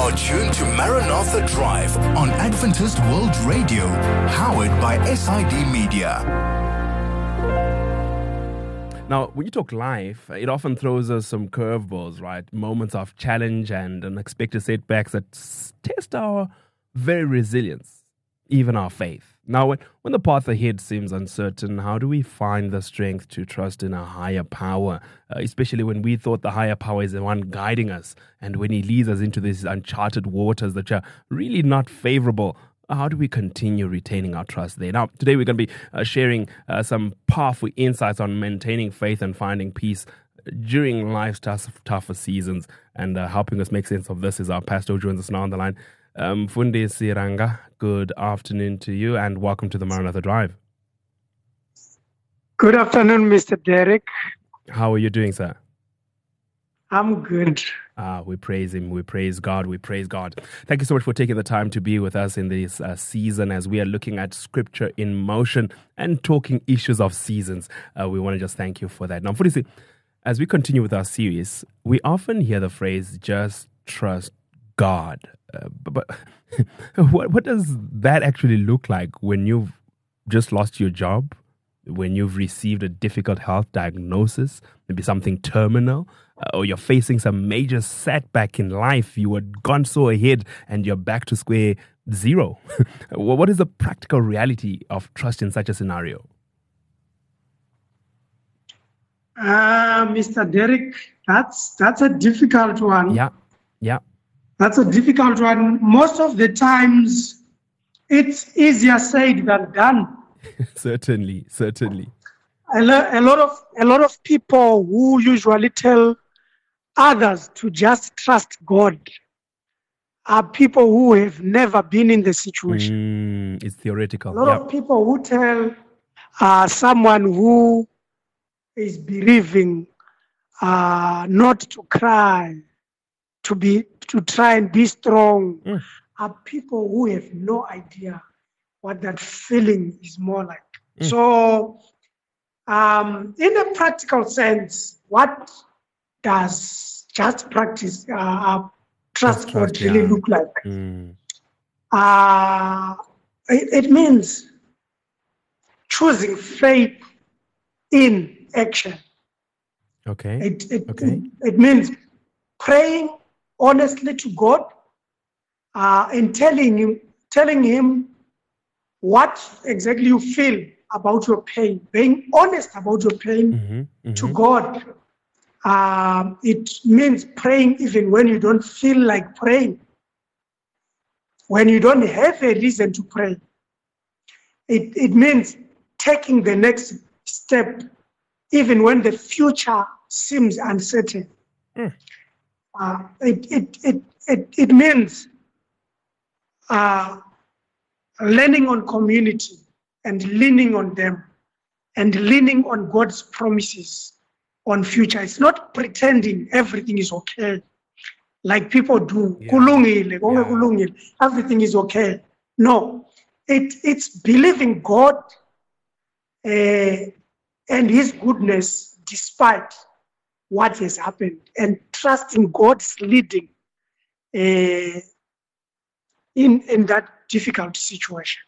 You're tuned to Maranatha Drive on Adventist World Radio, powered by SID Media. Now, when you talk life, it often throws us some curveballs, right? Moments of challenge and unexpected setbacks that test our very resilience, even our faith. Now, when the path ahead seems uncertain, how do we find the strength to trust in a higher power, especially when we thought the higher power is the one guiding us, and when he leads us into these uncharted waters that are really not favorable? How do we continue retaining our trust there? Now, today we're going to be sharing some powerful insights on maintaining faith and finding peace during life's tougher seasons. And helping us make sense of this is our pastor who joins us now on the line. Fundi Siranga, good afternoon to you and welcome to the Maranatha Drive. Good afternoon, Mr. Derek. How are you doing, sir? I'm good. We praise him. We praise God. We praise God. Thank you so much for taking the time to be with us in this season as we are looking at Scripture in motion and talking issues of seasons. We want to just thank you for that. Now, Fundi, as we continue with our series, we often hear the phrase, just trust God. But what does that actually look like when you've just lost your job, when you've received a difficult health diagnosis, maybe something terminal, or you're facing some major setback in life, you had gone so ahead and you're back to square zero? What is the practical reality of trust in such a scenario? Mr. Derek, that's a difficult one. Yeah. That's a difficult one. Most of the times, it's easier said than done. Certainly. A lot of people who usually tell others to just trust God are people who have never been in the situation. It's theoretical. A lot of people who tell someone who is believing not to cry, to try and be strong, are people who have no idea what that feeling is more like. So, in a practical sense, what does just practice trust God really look like? It means choosing faith in action. Okay. It means praying honestly to God and telling him what exactly you feel about your pain, being honest about your pain to God. It means praying even when you don't feel like praying, when you don't have a reason to pray. It means taking the next step even when the future seems uncertain. It means leaning on community and leaning on them and leaning on God's promises on future. It's not pretending everything is okay like people do. Kulungile, everything is okay. No, it's believing God and his goodness despite what has happened and trusting God's leading in that difficult situation.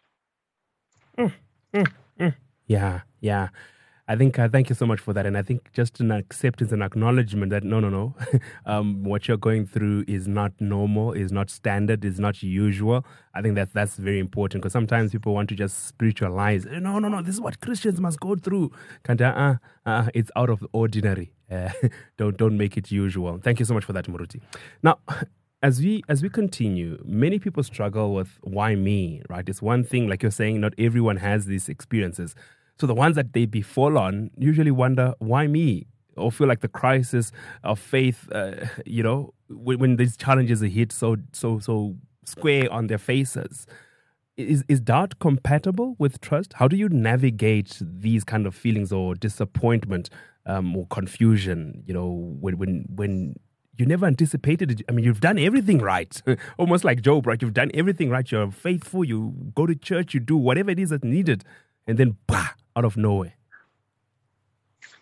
Yeah. I think thank you so much for that. And I think just an acceptance and acknowledgement that no. What you're going through is not normal, is not standard, is not usual. I think that's very important because sometimes people want to just spiritualize. No, this is what Christians must go through. It's out of the ordinary. Don't make it usual. Thank you so much for that, Muruti. Now, as we continue, many people struggle with why me, right? It's one thing, like you're saying, not everyone has these experiences. So the ones that they befall on usually wonder, why me? Or feel like the crisis of faith, when these challenges are hit so square on their faces. Is doubt compatible with trust? How do you navigate these kind of feelings or disappointment or confusion, when you never anticipated it? I mean, you've done everything right. Almost like Job, right? You've done everything right. You're faithful. You go to church. You do whatever it is that's needed. And then, out of nowhere.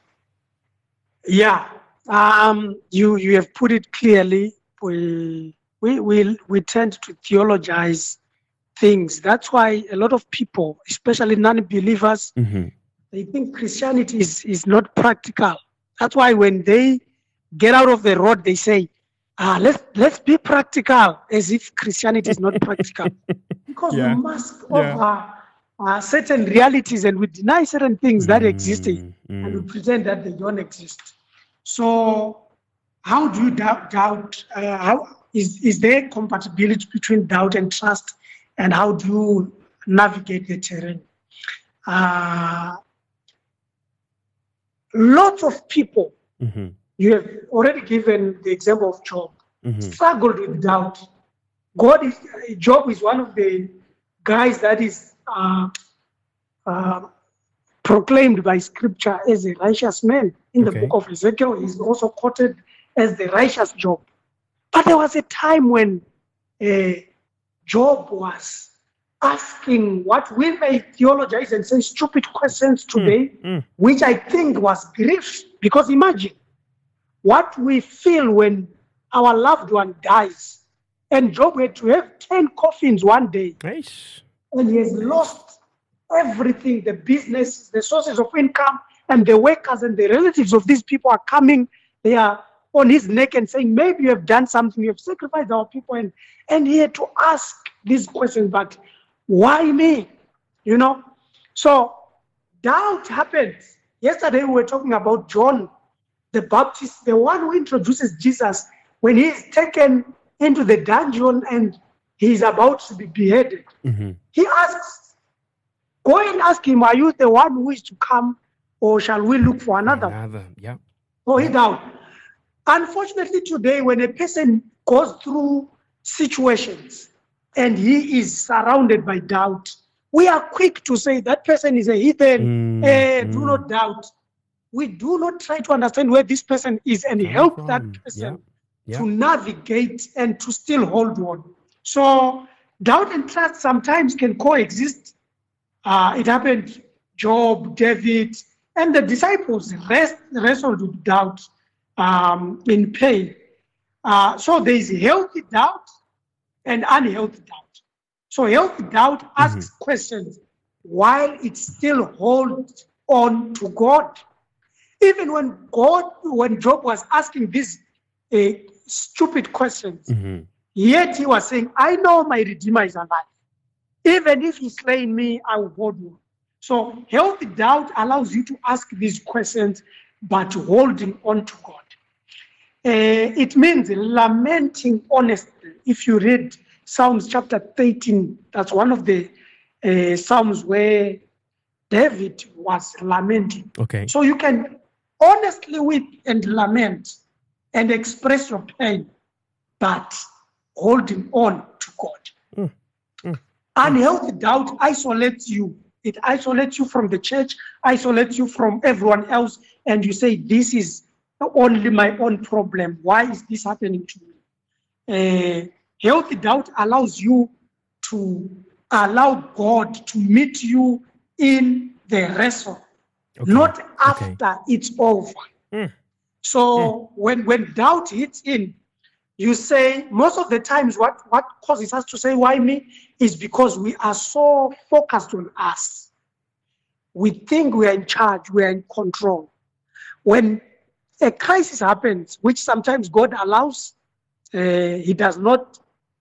Yeah. You have put it clearly. we tend to theologize things. That's why a lot of people, especially non-believers, they think Christianity is not practical. That's why when they get out of the road, they say, let's be practical, as if Christianity is not practical. Because we must offer certain realities, and we deny certain things that exist, and we pretend that they don't exist. So how do you doubt? How is there compatibility between doubt and trust, and how do you navigate the terrain? Lots of people, you have already given the example of Job, struggled with doubt. Job is one of the guys that is proclaimed by scripture as a righteous man. In the book of Ezekiel, he's also quoted as the righteous Job. But there was a time when Job was asking what we may theologize and say stupid questions today, which I think was grief. Because imagine what we feel when our loved one dies. And Job had to have 10 coffins one day. Nice. And he has lost everything, the business, the sources of income, and the workers and the relatives of these people are coming. They are on his neck and saying, maybe you have done something, you have sacrificed our people. And he had to ask these questions, but why me? You know? So doubt happens. Yesterday we were talking about John the Baptist, the one who introduces Jesus when he is taken into the dungeon and he is about to be beheaded. He asks, go and ask him, are you the one who is to come, or shall we look for another? Yeah. So he doubts. Unfortunately, today, when a person goes through situations and he is surrounded by doubt, we are quick to say that person is a heathen. Do not doubt. We do not try to understand where this person is and help that person to navigate and to still hold on. So doubt and trust sometimes can coexist. It happened, Job, David, and the disciples wrestled with doubt in pain. So there is healthy doubt and unhealthy doubt. So healthy doubt asks questions while it still holds on to God. Even when Job was asking these stupid questions, yet he was saying, I know my Redeemer is alive. Even if he's slaying me, I will hold on. So healthy doubt allows you to ask these questions, but holding on to God. It means lamenting honestly. If you read Psalms chapter 13, that's one of the Psalms where David was lamenting. Okay. So you can honestly weep and lament and express your pain, but holding on to God. Unhealthy doubt isolates you. It isolates you from the church, isolates you from everyone else, and you say, this is only my own problem. Why is this happening to me? Healthy doubt allows you to allow God to meet you in the wrestle, not after it's over. So when doubt hits in, you say, most of the times what causes us to say, why me, is because we are so focused on us. We think we are in charge, we are in control. When a crisis happens, which sometimes God allows, he does not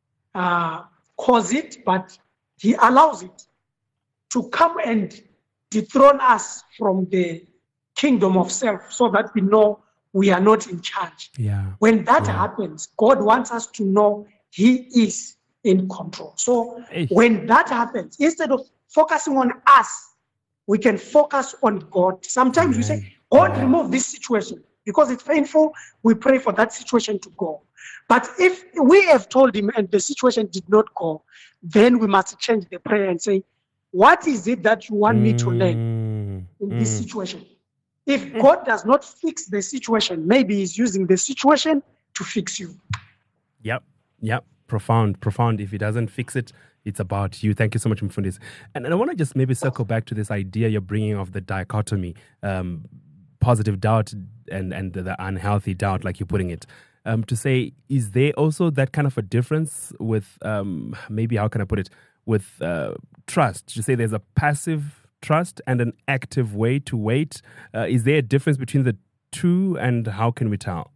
cause it, but he allows it to come and dethrone us from the kingdom of self so that we know we are not in charge. When that happens, God wants us to know he is in control. So when that happens, instead of focusing on us, we can focus on God. Sometimes we say, God, remove this situation. Because it's painful, we pray for that situation to go. But if we have told him and the situation did not go, then we must change the prayer and say, what is it that you want me to learn in this situation? If God does not fix the situation, maybe he's using the situation to fix you. Yep. Profound. If he doesn't fix it, it's about you. Thank you so much, Mfundisi. And I want to just maybe circle back to this idea you're bringing of the dichotomy, positive doubt and the unhealthy doubt, like you're putting it. to say, is there also that kind of a difference with, maybe, how can I put it, with trust? To say there's a passive trust and an active way to wait. Is there a difference between the two, and how can we tell?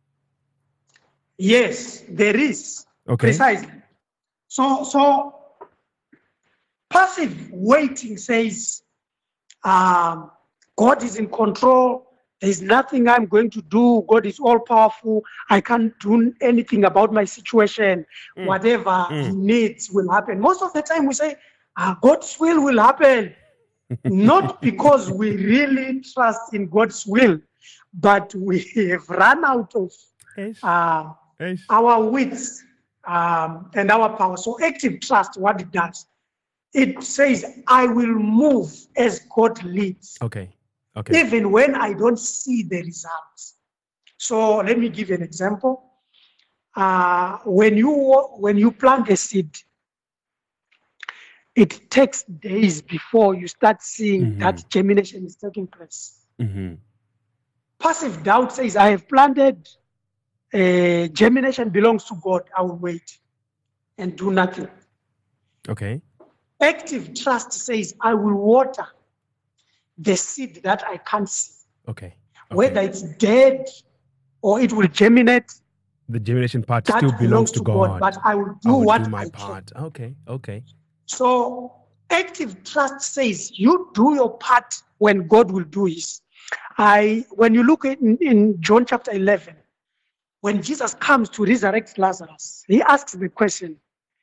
Yes, there is. Okay. Precisely. So passive waiting says, God is in control. There's nothing I'm going to do. God is all powerful. I can't do anything about my situation. Whatever He needs will happen. Most of the time we say, God's will happen. Not because we really trust in God's will, but we have run out of our wits and our power. So active trust, what it does, it says, I will move as God leads. Okay. Even when I don't see the results. So let me give you an example. When you plant a seed, it takes days before you start seeing that germination is taking place. Passive doubt says, I have planted, germination belongs to God, I will wait and do nothing. Okay. Active trust says, I will water the seed that I can't see. Okay. Whether it's dead or it will germinate. The germination part that still belongs to God. But I will do my part. Can. Okay. So active trust says you do your part when God will do His. When you look in John chapter 11, when Jesus comes to resurrect Lazarus, He asks the question,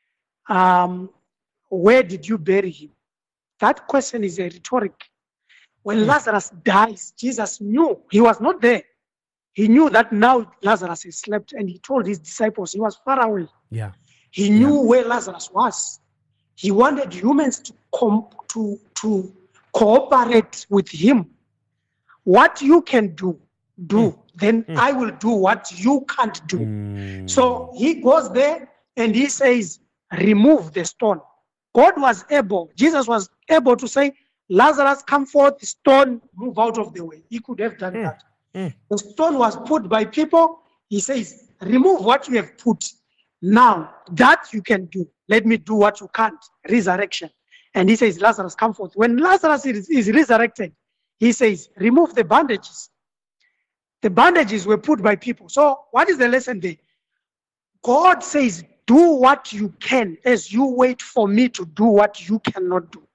where did you bury him? That question is a rhetoric. When Lazarus dies, Jesus knew He was not there. He knew that now Lazarus has slept, and He told His disciples He was far away. Yeah. He knew where Lazarus was. He wanted humans to cooperate with Him. What you can do, then I will do what you can't do. So He goes there and He says, remove the stone. Jesus was able to say, Lazarus, come forth, stone, move out of the way. He could have done that. The stone was put by people. He says, remove what you have put. Now, that you can do. Let me do what you can't. Resurrection. And He says, Lazarus, come forth. When Lazarus is resurrected, He says, remove the bandages. The bandages were put by people. So what is the lesson there? God says, do what you can as you wait for me to do what you cannot do.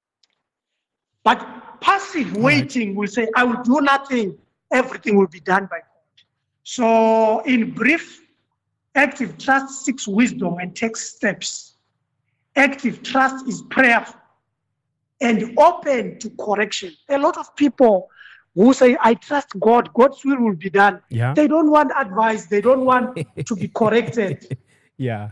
But passive waiting will say, I will do nothing. Everything will be done by God. So in brief, active trust seeks wisdom and takes steps. Active trust is prayerful and open to correction. A lot of people who say, I trust God, God's will be done. Yeah. They don't want advice. They don't want to be corrected. Yeah.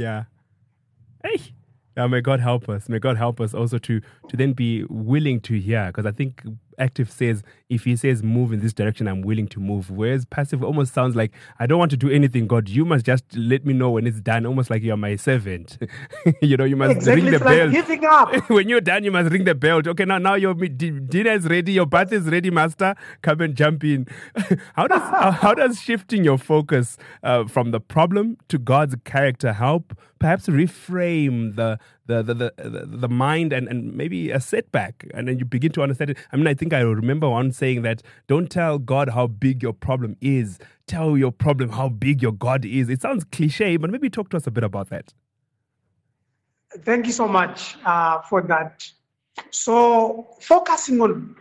Hey. Now, may God help us. May God help us also to then be willing to hear. Because I think active says, if He says move in this direction, I'm willing to move. Whereas passive almost sounds like, I don't want to do anything, God. You must just let me know when it's done. Almost like you're my servant. You must ring the bell. Giving up. When you're done, you must ring the bell. Okay, now your dinner is ready. Your bath is ready, master. Come and jump in. How does shifting your focus from the problem to God's character help perhaps reframe the mind and maybe a setback, and then you begin to understand it? I mean, I think I remember one saying that don't tell God how big your problem is, tell your problem how big your God is. It sounds cliche, but maybe talk to us a bit about that. Thank you so much for that. So focusing on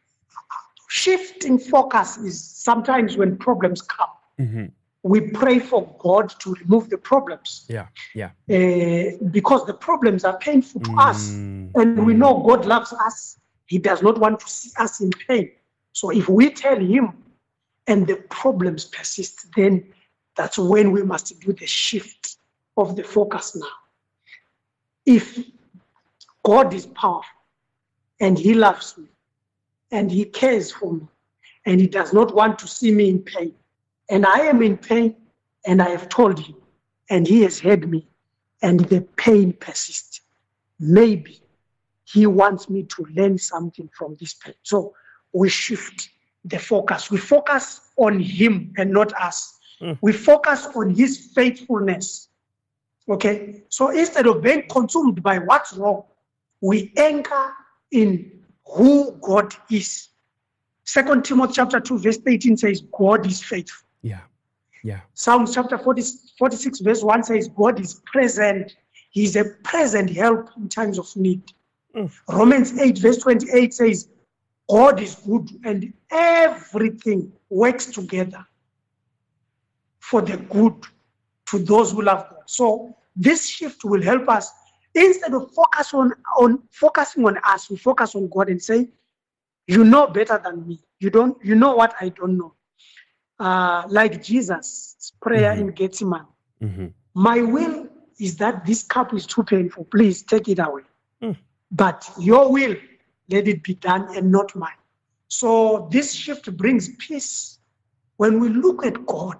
shifting focus is sometimes when problems come. We pray for God to remove the problems. Yeah. Because the problems are painful to us. And we know God loves us. He does not want to see us in pain. So if we tell Him and the problems persist, then that's when we must do the shift of the focus now. If God is powerful and He loves me and He cares for me and He does not want to see me in pain, and I am in pain, and I have told Him, and He has heard me, and the pain persists, maybe He wants me to learn something from this pain. So we shift the focus. We focus on Him and not us. We focus on his faithfulness. Okay? So instead of being consumed by what's wrong, we anchor in who God is. 2 Timothy chapter 2, verse 18 says, God is faithful. Yeah. Yeah. Psalms chapter 46, verse 1 says, God is present. He is a present help in times of need. Romans 8, verse 28 says, God is good and everything works together for the good to those who love God. So this shift will help us. Instead of focusing on us, we focus on God and say, you know better than me. You know what I don't know. Like Jesus' prayer in Gethsemane. My will is that this cup is too painful. Please take it away. But your will, let it be done and not mine. So this shift brings peace. When we look at God,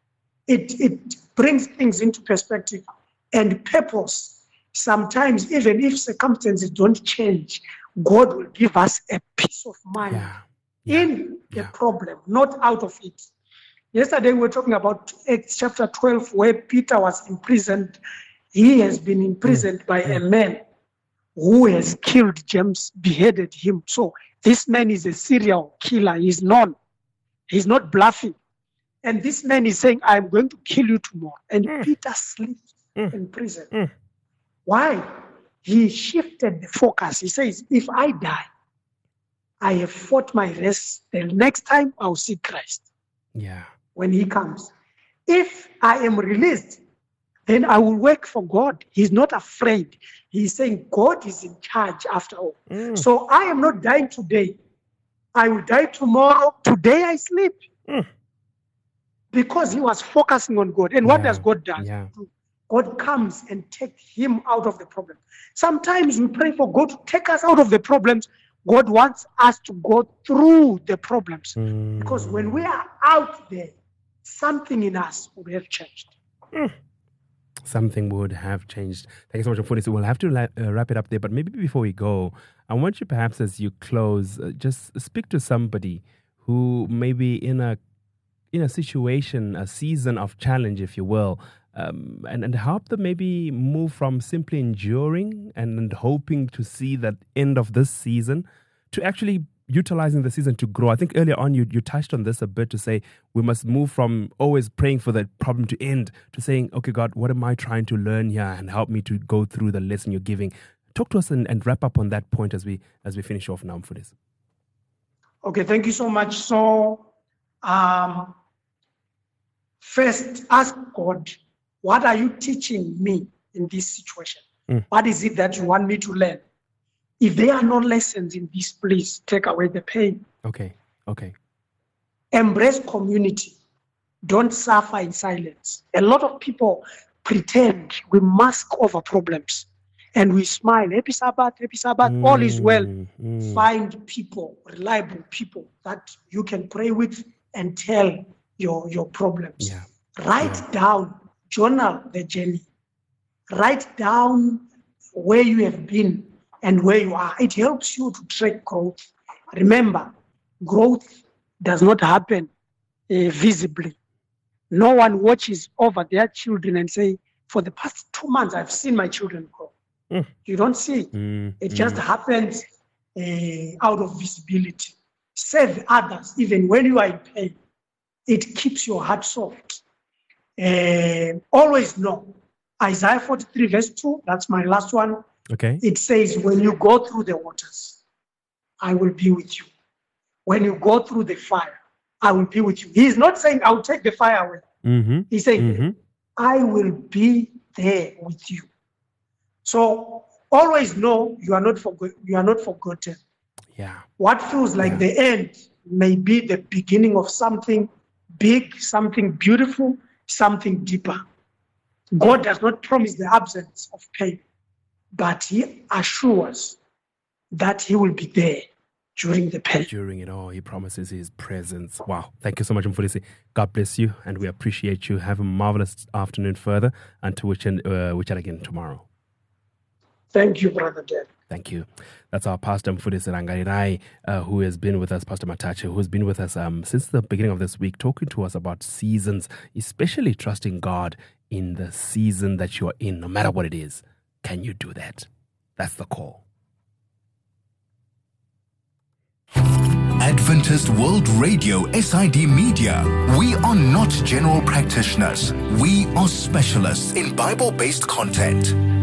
it brings things into perspective and purpose. Sometimes, even if circumstances don't change, God will give us a peace of mind in the problem, not out of it. Yesterday, we were talking about Acts chapter 12, where Peter was imprisoned. He has been imprisoned by a man who has killed James, beheaded him. So this man is a serial killer. He's known. He's not bluffing. And this man is saying, I'm going to kill you tomorrow. And Peter sleeps in prison. Why? He shifted the focus. He says, if I die, I have fought my race. The next time I'll see Christ. Yeah. When he comes. If I am released, then I will work for God. He's not afraid. He's saying God is in charge after all. So I am not dying today. I will die tomorrow. Today I sleep. Because he was focusing on God. And what does God do? God comes and takes him out of the problem. Sometimes we pray for God to take us out of the problems. God wants us to go through the problems. Because when we are out there, something in us would have changed. Something would have changed. Thank you so much, Mfundisi. We'll have to wrap it up there. But maybe before we go, I want you perhaps as you close, just speak to somebody who may be in a situation, a season of challenge, if you will, and help them maybe move from simply enduring and hoping to see that end of this season to actually utilizing the season to grow. I think earlier on you touched on this a bit to say we must move from always praying for the problem to end to saying, okay, God, what am I trying to learn here and help me to go through the lesson you're giving. Talk to us and wrap up on that point as we finish off now for this. Okay, thank you so much. So first, ask God, what are you teaching me in this situation? What is it that you want me to learn? If there are no lessons in this, please take away the pain. Okay. Embrace community. Don't suffer in silence. A lot of people pretend, we mask over problems and we smile. Happy Sabbath, all is well. Find people, reliable people that you can pray with and tell your problems. Write down, journal the journey. Write down where you have been and where you are. It helps you to track growth. Remember, growth does not happen visibly. No one watches over their children and say, for the past 2 months, I've seen my children grow. You don't see it. It just happens out of visibility. Serve others, even when you are in pain. It keeps your heart soft. Always know. Isaiah 43 verse 2, that's my last one. Okay. It says, when you go through the waters, I will be with you. When you go through the fire, I will be with you. He's not saying, I'll take the fire away. He's saying, I will be there with you. So always know you are not forgotten. Yeah. What feels like the end may be the beginning of something big, something beautiful, something deeper. God does not promise the absence of pain, but he assures that he will be there during the pain. During it all, he promises his presence. Wow. Thank you so much, Mfundisi. God bless you, and we appreciate you. Have a marvelous afternoon further, until we chat again tomorrow. Thank you, Brother Dan. Thank you. That's our Pastor Mfundisi Rangarirai, who has been with us, Pastor Matache, who has been with us since the beginning of this week, talking to us about seasons, especially trusting God in the season that you're in, no matter what it is. Can you do that? That's the call. Adventist World Radio, SID Media. We are not general practitioners. We are specialists in Bible-based content.